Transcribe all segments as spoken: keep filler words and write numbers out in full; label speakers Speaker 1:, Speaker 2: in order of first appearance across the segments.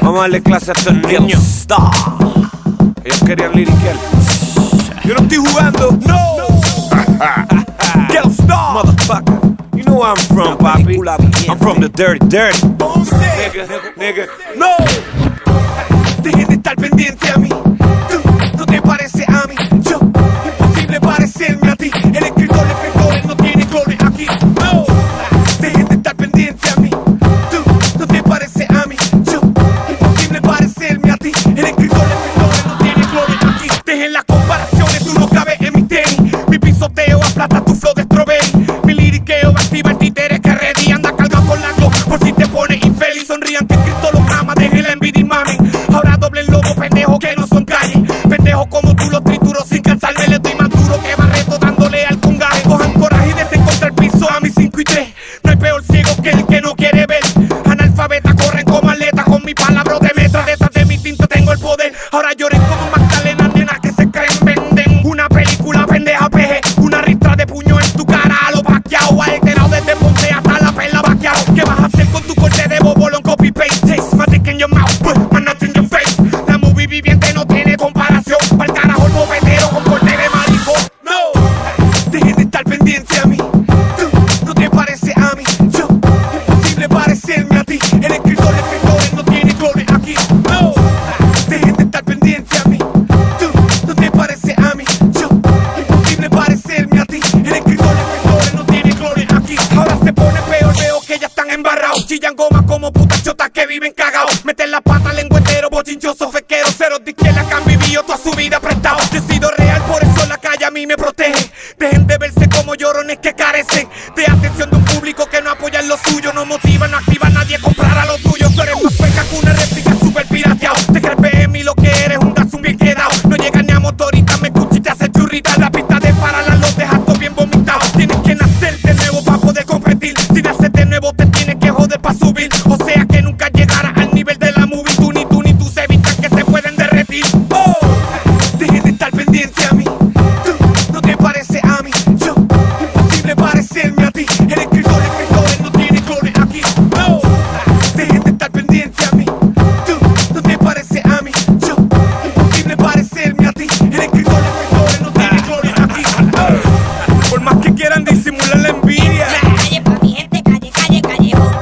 Speaker 1: Vamos a darle clase a estos niños. Ellos querían liriquear. Yo no estoy jugando, no. Get star, motherfucker. You know where I'm from, papi. I'm from the dirty, dirty. Nigga, nigga, no.
Speaker 2: Dejen de estar pendiente a mí. Tú no te pareces a mí. Yo, imposible parecerme a ti. El escritor, el escritor, él no tiene clones aquí. No. Dejen de estar pendiente a mí. Tú no te pareces a mí. Yo, imposible parecerme a ti. El escritor, el escritor, él no tiene clones aquí. Dejen las comparaciones, tú no cabes en mi tenis. Mi pisoteo aplasta tu flow de strawberry. Mi liriqueo activa el títere que ready. Anda cargado con la glow por si te pones infeliz. Sonrían que Cristo los ama, deje la envidia y mamen. Ahora doblen lobo, pendejos que no son calles. Pendejos como tú los trituro sin cansarme. Le doy más duro que Barreto dándole al congaje. Cojan coraje y desen contra el piso a mis cinco y tres. No hay peor ciego que el que no quiere ver. Analfabeta corren como atletas con mi palabra de metra. Detrás de mi tinta tengo el poder. Ahora lloren como Magdalena, nenas que se creen venden. Una película pendeja peje. Una ristra de puño en tu cara a lo vaqueado. Alterado desde Ponce hasta la perla vaqueado. ¿Qué vas a hacer con tu corte de bobolón copy paste? Taste my dick in your mouth, but my nuts in your face. La movie viviente no tiene comparación. Pa'l carajo el bofetero con corte de maricón. No, dejen de estar pendiente a mí. Tú no te pareces a mí. Yo, imposible parecerme a ti. El escritor, el escritor, él no tiene clones aquí. No, dejen de estar pendiente a mí. Tú no te pareces a mí. Yo, imposible parecerme a ti. El escritor, el escritor, él no tiene clones aquí. Ahora se pone peor, veo que ya están embarrados. Chillan gomas como putas chotas que viven cagados. Meten la pata lengüetero, bochinchosos, fequeros, ceros de izquierda que han vivido toda su vida prestados. Yo he sido real, por eso la calle a mí me protege. Dejen de verse como llorones que carecen de atención de un público que no apoya en lo suyo. No motiva, no activa a nadie a comprar a lo tuyo. Tú eres más feca que una réplica super pirateado. Te crees B M y lo que eres un dazo bien quedado. No llegas ni a motorita, me escuchas y te hace churrita. La pista de paralas los dejas todo bien vomitado. Tienes que nacer de nuevo para poder competir. Si naces de nuevo te tienes que joder para subir. O sea que nunca llegarás al nivel de la movie. Tú ni tú ni tú se evitan que se pueden derretir. Oh, dejen de estar pendiente a mí. Tú no te pareces a mí. Yo, imposible parecerme a ti. El escritor, el escritor, él no tiene clones aquí. No, dejen de estar pendiente a mí. Tú no te pareces a mí. Yo, imposible parecerme a ti. El escritor, el escritor, él no tiene clones aquí. Oh, por más que quieran disimular la envidia.
Speaker 3: Calle pa' mi gente, calle, calle, callejón.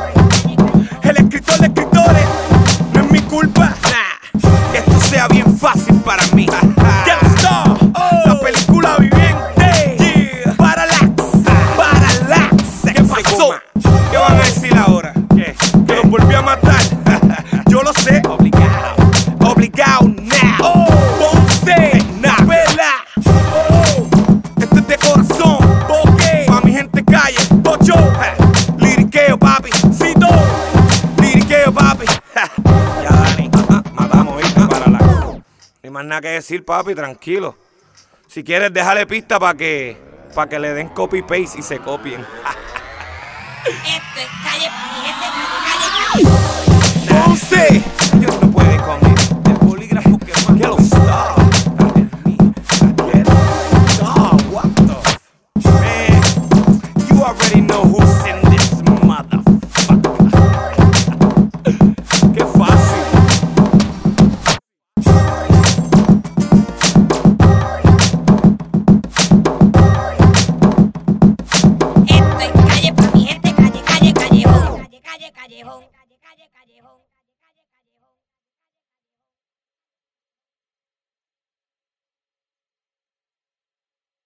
Speaker 2: El escritor de escritores no es mi culpa.
Speaker 1: Nah, que esto sea bien fácil para mí.
Speaker 2: Get Star, la película viviente.
Speaker 1: Yeah.
Speaker 2: Parallax, Parallax. ¿Qué pasó?
Speaker 1: ¿Qué van a decir ahora? ¿Qué?
Speaker 2: Que los volvió a matar. Yo lo sé.
Speaker 1: Obligado. Obligado now.
Speaker 2: Oh, Ponce, Vela. Oh, esto es de corazón. Boque, pa' mi gente calle. Ocho, liriqueo, papi. Cito, liriqueo, papi.
Speaker 1: Ya, Dani. Ah, matamos, ¿viste? Para la... No hay más nada que decir, papi, tranquilo. Si quieres, déjale pista para que, pa que le den copy-paste y se copien.
Speaker 3: Esto es calle pa' mi gente, calle, calle, callejón.
Speaker 2: Ponce.
Speaker 1: Ellos no pueden conmigo. El bolígrafo que más que lo está. Get star, what the man? You already know who's in this motherfucker. Qué fácil.
Speaker 3: Esto es calle pa' mi gente, calle, calle, callejón. Calle, calle, callejón. Calle, calle, callejón.